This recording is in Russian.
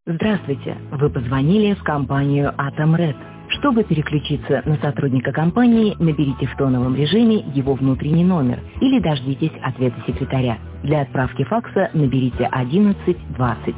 Здравствуйте, вы позвонили в компанию «Атомред». Чтобы переключиться на сотрудника компании, наберите в тоновом режиме его внутренний номер или дождитесь ответа секретаря. Для отправки факса наберите 1120.